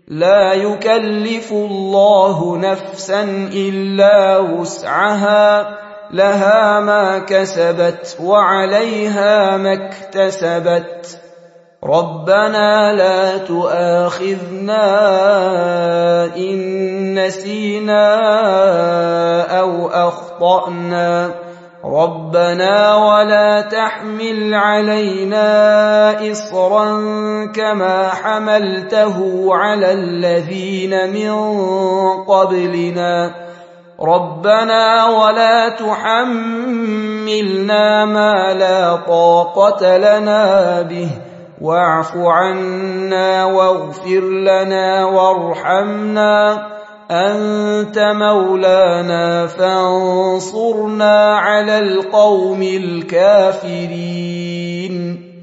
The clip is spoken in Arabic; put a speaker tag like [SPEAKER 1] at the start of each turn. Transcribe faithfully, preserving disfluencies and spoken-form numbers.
[SPEAKER 1] لا يكلف الله نفسا إلا وسعها، لها ما كسبت وعليها ما اكتسبت. ربنا لا تؤاخذنا إن نسينا أو أخطأنا، ربنا ولا تحمل علينا إصرا كما حملته على الذين من قبلنا، ربنا ولا تحملنا ما لا طاقة لنا به، واعف عنا واغفر لنا وارحمنا، أنت مولانا فانصرنا على القوم الكافرين.